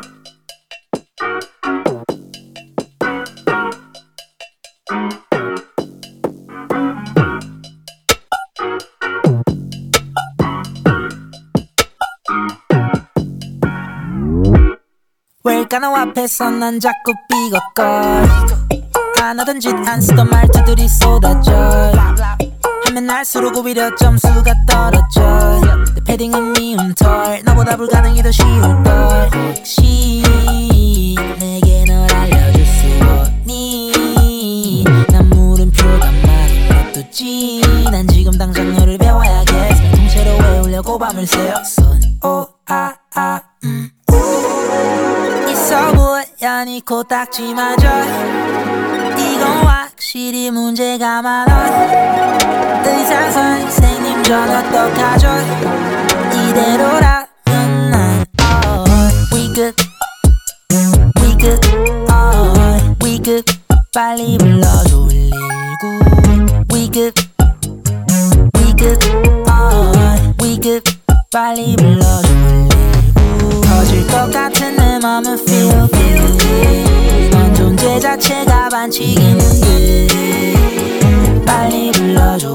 왜일까 너 앞에서 난 자꾸 삐걱걸 안 하던 짓 안 쓰던 말투들이 쏟아져 하면 할수록 오히려 점수가 떨어져 내 패딩은 미운 털 너보다 불가능이 더 쉬울걸 혹시 내게 널 알려줄 수 없니 난 물음표가 많은 것도 난 지금 당장 너를 배워야겠어 통째로 외우려고 밤을 새워 있어 보여니 코딱지마저 이건 확실히 문제가 많아 의사 선생님 전 어떡하죠 이대로라면 난 We good We good 빨리 불러줘 119 We good We good 빨리 불러줘 119 터질 것 같은 내 맘은 feel good 넌 존재 자체가 반칙인 듯 빨리 불러줘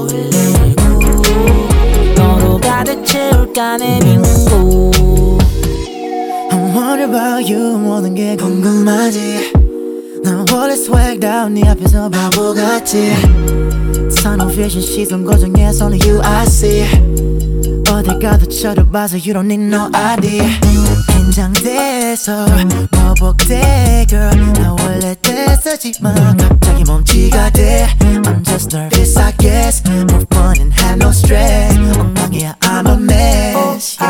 119 너로 가득 채울까 내 빈곳 I'm worried about you 모든 게 궁금하지 난 원래 swagged out 네 앞에서 바보같이 선호 vision 시선 고정해서는 you I see 어딜 가도 쳐다봐서 you don't need no ID 긴장돼서 버벅대 girl 나 원래 됐었지만 갑자기 멈치가 돼 I'm just nervous I guess Move on and have no stress 엉망이야 I'm a mess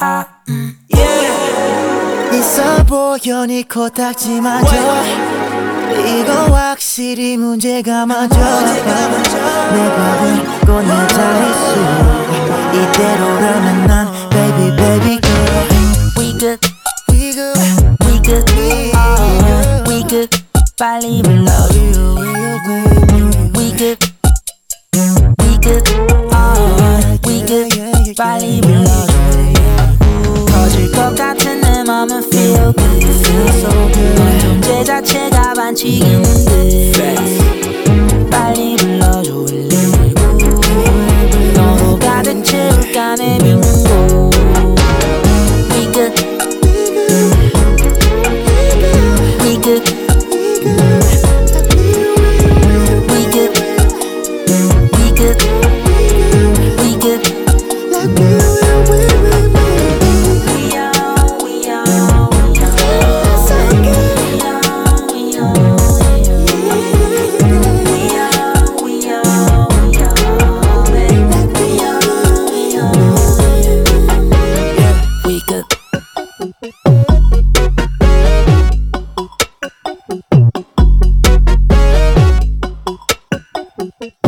yeah. 있어 보여 네 코딱지마저 이건 확실히 문제가 맞아 내 밥은 꽃내 자릿수 이대로라면 난 baby baby girl We good We good We good We good 빨리 불러줘 We good We good We good 빨리 불러줘 터질 것 같은 내 맘은 feel good 넌 존재 자체가 반칙인 듯 빨리 불러줘 119 너로 가득 채울까 내 빈곳 We good We good We good We good We good We good